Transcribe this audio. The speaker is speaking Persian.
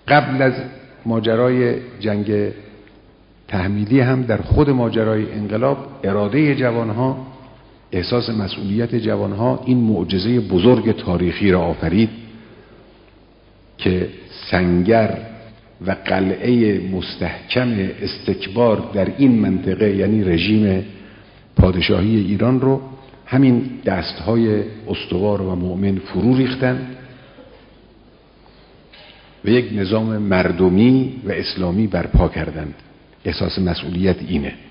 قبل از ماجرای جنگ تحمیلی هم در خود ماجرای انقلاب اراده جوانها، احساس مسئولیت جوانها این معجزه بزرگ تاریخی را آفرید که سنگر و قلعه مستحکم استکبار در این منطقه یعنی رژیم پادشاهی ایران رو همین دستهای استوار و مؤمن فرو ریختند و یک نظام مردمی و اسلامی برپا کردند. احساس مسئولیت اینه.